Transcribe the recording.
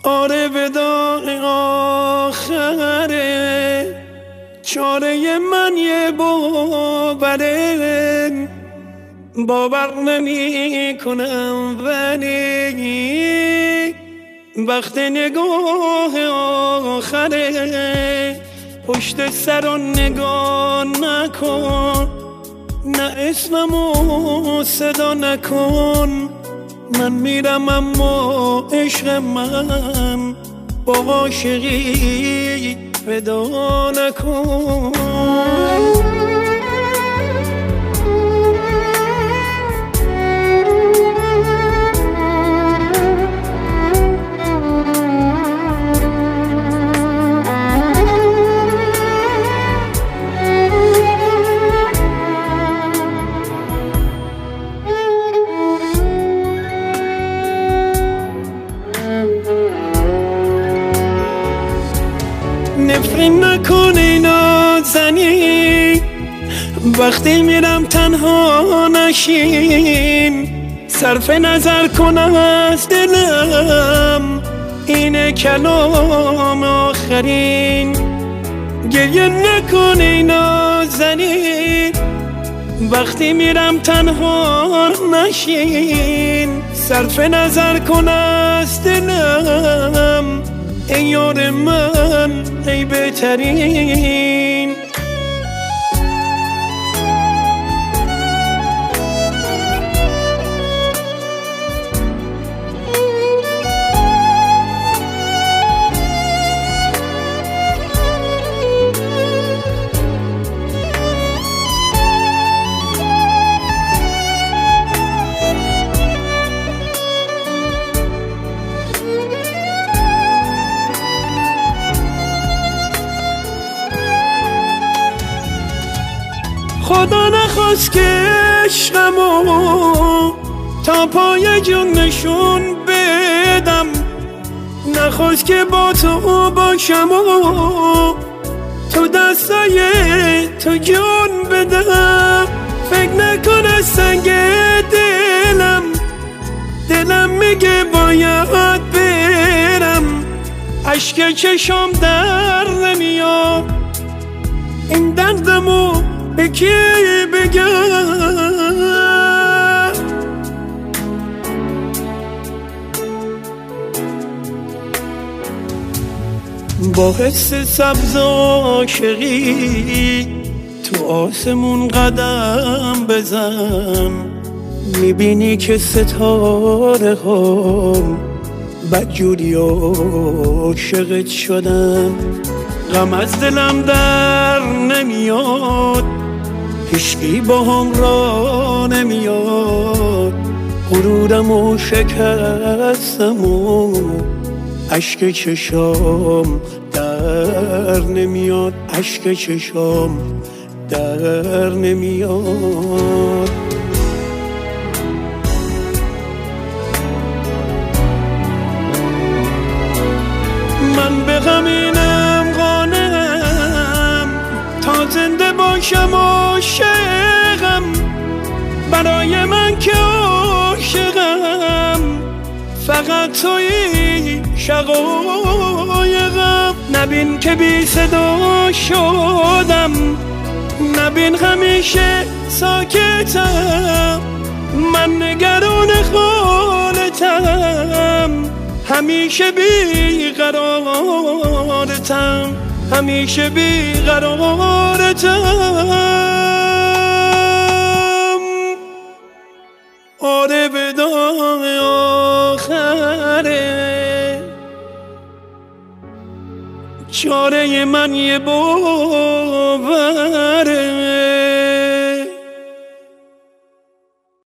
آره وداع آخره، چاره من یه باوره، باور نمی کنم ولی وقت نگاه آخره، پشت سر رو نگاه نکن، نه اسممو صدا نکن، من میرم اما عشق من با عاشقی ودا نکن. نفرین نکنی نازنی، وقتی میرم تنها نشین، صرف نظر کن از دلم، اینه کلام آخرین. گریه نکنی نازنی، وقتی میرم تنها نشین، صرف نظر کن از دلم، ای یار من ای بهترین. خدا نخواست که عشقمو تا پای جون نشون بدم، نخواست که با تو باشم و تو دستای تو جون بدم. فکر نکن سنگ دلم میگه باید برم، اشک چشم در نمیاد، این دردمو به کی بگم؟ با حس سبز عاشقی تو آسمون قدم بزن، میبینی که ستاره ها بدجوری عاشقت شدن. غم از دلم در نمیاد، هیچکی با هم را نمیاد، غرورم و شکستم و اشک چشام در نمیاد، اشک چشام در نمیاد. من به غمینم قانعم، تا زنده باشم عاشقم، برای من که عاشقم، فقط تویی شقایقم. نبین که بی صدا شدم، نبین همیشه ساکتم، من نگران حالتم، همیشه بی قرارتم، همیشه بی قرارتم. آره وداع آخره، چاره من یه باوره.